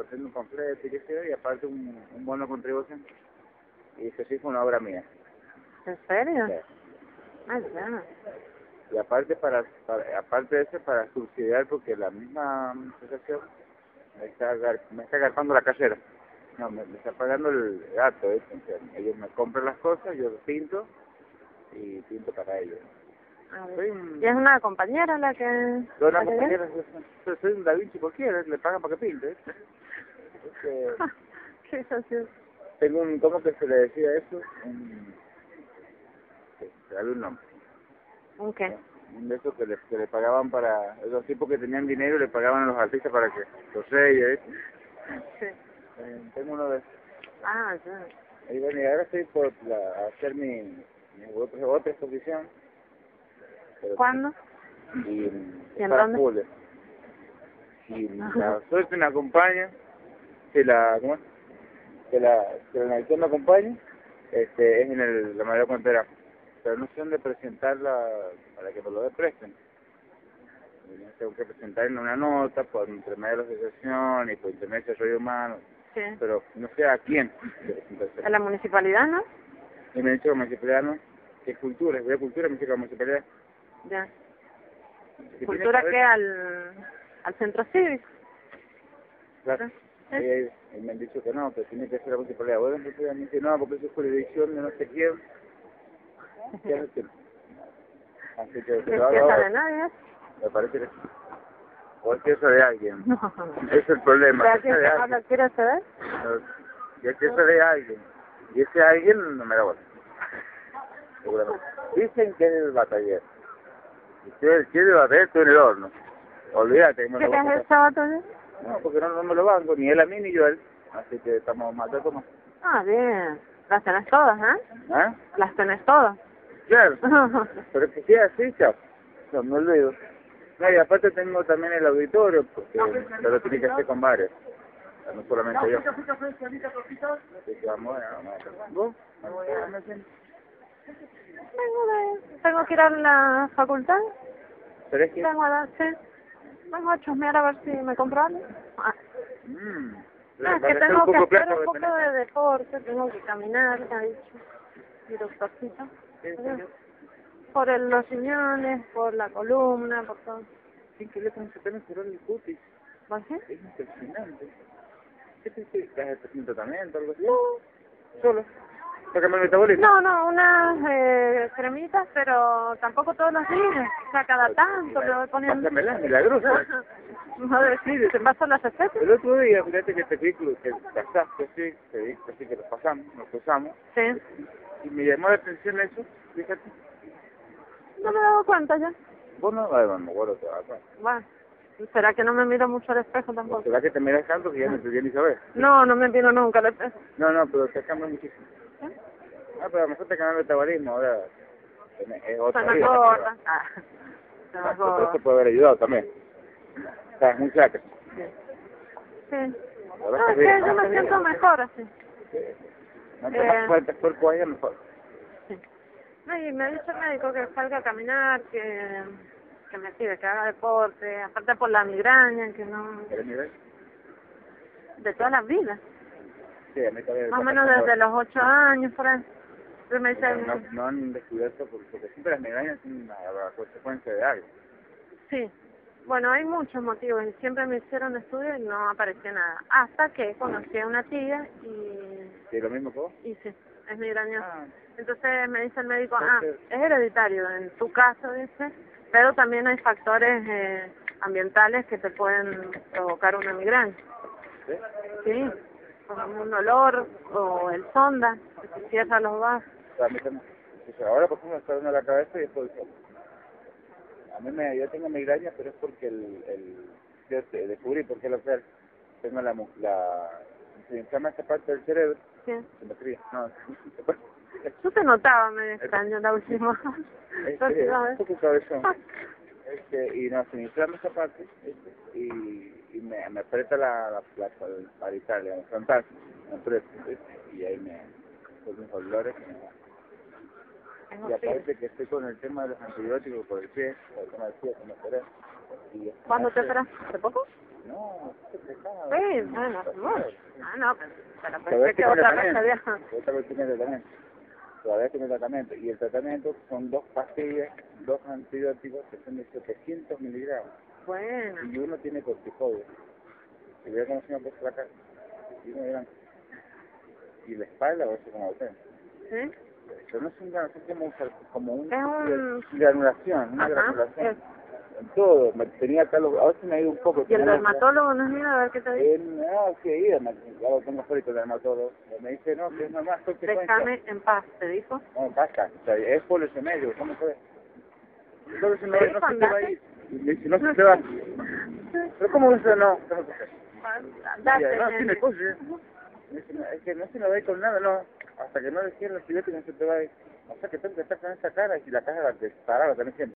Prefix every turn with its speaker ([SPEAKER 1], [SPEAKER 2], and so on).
[SPEAKER 1] repartiendo un panfleto y qué sé yo, y aparte un bono de contribución. Y eso sí fue una obra mía.
[SPEAKER 2] ¿En serio?
[SPEAKER 1] Sí.
[SPEAKER 2] Ah, ya.
[SPEAKER 1] Y aparte aparte de eso, para subsidiar, porque la misma asociación me está agarpando la casera. No, me está pagando el gato, ¿eh? Entonces, ellos me compran las cosas, yo los pinto y pinto para ellos.
[SPEAKER 2] A ver.
[SPEAKER 1] Soy un...
[SPEAKER 2] ¿Y es una compañera la que...?
[SPEAKER 1] Soy una
[SPEAKER 2] la que
[SPEAKER 1] compañera, soy un Da Vinci cualquiera, le pagan para que pinte.
[SPEAKER 2] ¿Qué gracioso?
[SPEAKER 1] Tengo un, ¿cómo que se le decía eso? Se un nombre.
[SPEAKER 2] ¿Un qué?
[SPEAKER 1] Un de esos que le pagaban para, esos tipos que tenían dinero le pagaban a los artistas para que los reyes, ¿eh?
[SPEAKER 2] Sí.
[SPEAKER 1] Tengo uno de esos.
[SPEAKER 2] Ah, ya.
[SPEAKER 1] Y bueno, y ahora estoy por hacer mi otra exposición.
[SPEAKER 2] ¿Cuándo?
[SPEAKER 1] Y
[SPEAKER 2] ¿Y en
[SPEAKER 1] para
[SPEAKER 2] dónde?
[SPEAKER 1] julio. Y la suerte me acompaña, ¿cómo es? Que la Navidad me acompaña, es en la María Contera. Pero no sé dónde presentarla para que me lo presten. Tengo que presentar en una nota por intermedio de la asociación y por intermedio de desarrollo humano,
[SPEAKER 2] Sí.
[SPEAKER 1] pero no sé a quién.
[SPEAKER 2] ¿En la municipalidad, no?
[SPEAKER 1] Y me ha dicho la municipalidad, ¿no? ¿Qué es cultura? Voy a cultura, me dice que la municipalidad.
[SPEAKER 2] Ya.
[SPEAKER 1] ¿Qué
[SPEAKER 2] ¿Cultura
[SPEAKER 1] tiene que
[SPEAKER 2] qué?
[SPEAKER 1] ver?
[SPEAKER 2] ¿Al centro cívico?
[SPEAKER 1] Claro. Y me han dicho que no, que tiene que ser la municipalidad. Bueno, entonces me dice, no, porque eso es jurisdicción de no sé quién. Ya no sé. Así que
[SPEAKER 2] ¿Es fiesta de nadie?
[SPEAKER 1] me parece que o es queso de alguien.
[SPEAKER 2] No.
[SPEAKER 1] Ese es el problema.
[SPEAKER 2] ¿Pero
[SPEAKER 1] Que sea de alguien.
[SPEAKER 2] quién quiere saber?
[SPEAKER 1] Y es queso de alguien. Y ese alguien no me da bola. Seguramente. Dicen que es el batallero. Y si él quiere batallar, estoy en el horno. Olvídate.
[SPEAKER 2] ¿Qué es el sábado?
[SPEAKER 1] No, porque no me lo banco, ni él a mí ni yo a él. Así que estamos matando más.
[SPEAKER 2] Ah, bien. Las tenés todas, ¿eh?
[SPEAKER 1] ¿Ah?
[SPEAKER 2] Las tenés todas.
[SPEAKER 1] Claro. Pero que sea así, chao. No me olvido. No, y aparte tengo también el auditorio, porque se lo tiene que hacer con varios. No solamente yo. Así que vamos a... ¿Vos?
[SPEAKER 2] Tengo que ir a la facultad.
[SPEAKER 1] ¿Pero es que?
[SPEAKER 2] Vengo a dar, sí. Vengo a chusmear a ver si me compro algo. Ah. No, es que tengo que hacer un poco de deporte, tengo que caminar, me ha dicho mi doctorcito. Por los riñones, por la columna, por todo.
[SPEAKER 1] Sí, que le se cerrar el cutis.
[SPEAKER 2] ¿Por qué?
[SPEAKER 1] Es impresionante. ¿Qué te hiciste? ¿Te has hecho un tratamiento o algo así? No. ¿Solo? ¿Para cambiar el metabolismo?
[SPEAKER 2] No, unas cremitas, pero tampoco todos los días. O sea, cada tanto me voy poniendo.
[SPEAKER 1] Pásamela, milagrosa.
[SPEAKER 2] No decir, ¿te pasan las recetas?
[SPEAKER 1] El otro día, fíjate que te vi que casaste, sí, te vi, así que nos usamos.
[SPEAKER 2] Sí.
[SPEAKER 1] Y me llamó la atención eso, fíjate.
[SPEAKER 2] No me he dado cuenta ya.
[SPEAKER 1] Vos no, ay, bueno, bueno, te vas a...
[SPEAKER 2] Bueno, ¿será que no me miro mucho al espejo tampoco?
[SPEAKER 1] ¿Será que te miras tanto que ya no te ni sabes?
[SPEAKER 2] No, no me miro nunca al espejo.
[SPEAKER 1] No, pero te cambia muchísimo.
[SPEAKER 2] ¿Eh?
[SPEAKER 1] Ah, pero a lo mejor te cambia el metabolismo, ahora es otra
[SPEAKER 2] Se me
[SPEAKER 1] vida.
[SPEAKER 2] corta. Se me
[SPEAKER 1] Eso
[SPEAKER 2] corta.
[SPEAKER 1] te puede haber ayudado también. Estás muy flaca.
[SPEAKER 2] Sí. No, es que yo me siento mejor así.
[SPEAKER 1] No te más fuerte cuerpo ahí, mejor.
[SPEAKER 2] Sí. No, y me dice el médico que salga a caminar, que me pide que haga deporte, aparte por la migraña, que no...
[SPEAKER 1] ¿Querés mirar?
[SPEAKER 2] De todas las vidas.
[SPEAKER 1] Sí, a mí también.
[SPEAKER 2] Más o menos desde los 8 años, por ahí. Entonces me dice...
[SPEAKER 1] No han descubierto, porque siempre las migrañas son una consecuencia de algo.
[SPEAKER 2] Sí. Bueno, hay muchos motivos y siempre me hicieron estudios y no apareció nada. Hasta que conocí a una tía y...
[SPEAKER 1] ¿Sí, lo mismo que vos?
[SPEAKER 2] Y sí, es migrañosa.
[SPEAKER 1] Ah.
[SPEAKER 2] Entonces me dice el médico, es hereditario en tu caso, dice, pero también hay factores ambientales que te pueden provocar una migraña.
[SPEAKER 1] ¿Sí?
[SPEAKER 2] Sí, como un olor o el sonda, que te cierra los vasos.
[SPEAKER 1] A mí también. Ahora, por ejemplo, me está dando la cabeza y después... yo tengo migraña, pero es porque yo descubrí por qué lo que tengo se inflama esta parte del cerebro.
[SPEAKER 2] Sí.
[SPEAKER 1] Se me cría. No,
[SPEAKER 2] Yo te notaba medio extraño la última.
[SPEAKER 1] Un poco cabezón. Y no, se me inflama esa parte y me aprieta la parital, la frontal, me aprieta, y ahí con mis olores que me dan. Y aparte que estoy con el tema de los antibióticos por el pie, por el tema del pie, que me operé.
[SPEAKER 2] ¿Cuándo te operaste? ¿Hace poco?
[SPEAKER 1] No, es pecado.
[SPEAKER 2] Sí, bueno, mucho. Ah, no, pero pensé que otra vez había...
[SPEAKER 1] Otra vez tiene tratamiento. Todavía tiene tratamiento. Y el tratamiento son 2 pastillas, 2 antibióticos que son de 700 miligramos.
[SPEAKER 2] Bueno.
[SPEAKER 1] Y uno tiene corticoides. Y vea cómo se me ha puesto la cara. Y uno dirán, y la espalda, o eso como usted.
[SPEAKER 2] ¿Sí?
[SPEAKER 1] Pero no es un granulación, como un
[SPEAKER 2] Es
[SPEAKER 1] granulación, una granulación. En todo, me tenía acá, a veces me ha ido un poco.
[SPEAKER 2] ¿Y el dermatólogo no es ido a ver qué te dice?
[SPEAKER 1] No, sí, ya lo tengo fuera el dermatólogo. Me dice, no, que es normal,
[SPEAKER 2] déjame en paz, ¿te dijo?
[SPEAKER 1] No, basta, o sea, es por ese medio, ¿cómo puede? Entonces no se te va a ir. Y me dice, no se te va. Pero ¿cómo eso no?
[SPEAKER 2] Andate,
[SPEAKER 1] no, tiene cosas. Me dice, es que no se me va a ir con nada, no. Hasta que no le cierren los antibióticos no se te va a ir. O sea que tengo que estar con esa cara y la cara la que paraba también siempre.